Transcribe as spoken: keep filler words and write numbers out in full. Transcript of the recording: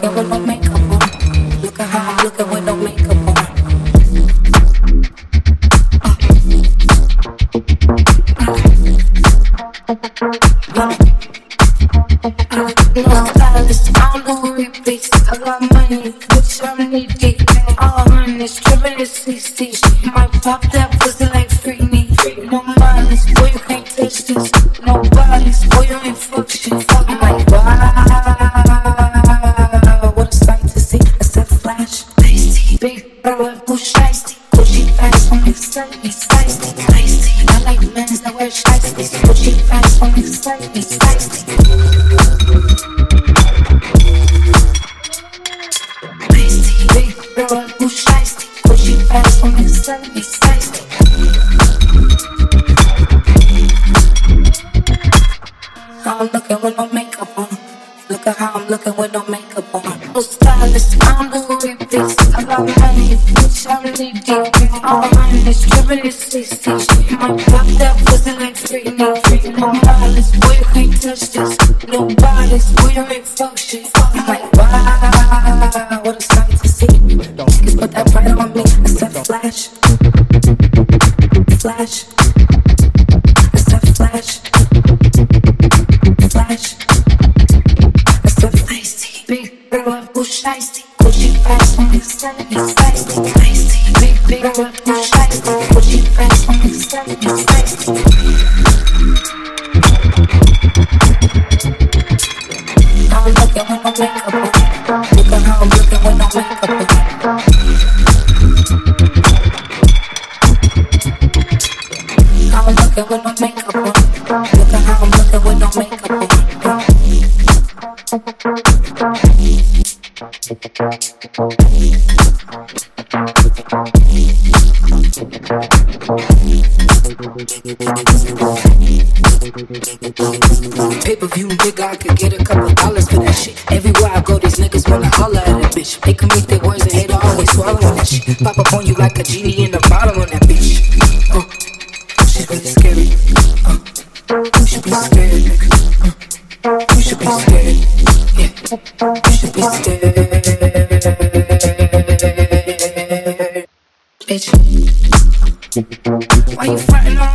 looking with no makeup on. Look at how I'm looking with no makeup on. No stylist, I don't know who it beats. I got money, bitch, I'm needy. All money, stripping the sixties. Might pop that pussy like Freakney. No mileage, boy, you can't touch this. No bodies, boy, you ain't fuck shit. I'm like, wow, what a sight to see. That's that flash, tasty. Big girl, push icy. Pushy fast on the side, it's icy, icy. I like men that wear shiesty. Pushy fast on the side, it's icy. Girl, who shiesty, pushy fast on the side, it's icy. How I'm looking with no makeup on. Look at how I'm looking with no makeup on. No stylist, I don't know who it is. I got money, bitch, I'm needy. All money, stripping the sixties. Might pop that pussy like Freakney. No mileage, boy, you can't touch this. No bodies, boy, you ain't fuck shit. I'm like, wow, what a sight to see. Just put that pride on me, that's that flash. Flash. That's that flash. Flash. That's that feisty. Big girl, who shiesty. Pushy fast on the side, it's feisty. Feisty. Big, big girl, who shiesty. Pushy fast on the side, it's feisty. I'm looking with no makeup on. Look at how I'm looking with no makeup on. I'm looking with no makeup on. Look at how I'm looking with no makeup on. Pay-per-view, nigga, I could get a couple dollars for that shit. Everywhere I go, these niggas wanna holler at that bitch. They can make their words and hate always swallowing that shit. Pop up on you like a genie in a bottle on that bitch. Uh, she's really scary. Uh, you should be scared, nigga. Uh, you should be scared. Yeah, you should be scared. Bitch, why you frontin' on